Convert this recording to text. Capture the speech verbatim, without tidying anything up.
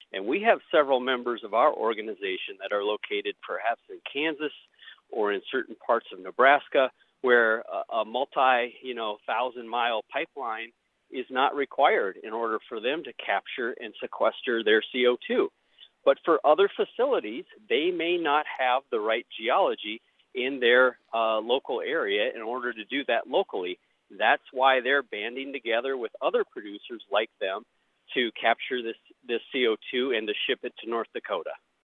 And we have several members of our organization that are located perhaps in Kansas or in certain parts of Nebraska where a, a multi, you know, thousand mile pipeline is not required in order for them to capture and sequester their C O two. But for other facilities, they may not have the right geology in their uh, local area in order to do that locally. That's why they're banding together with other producers like them to capture this, this C O two and to ship it to North Dakota.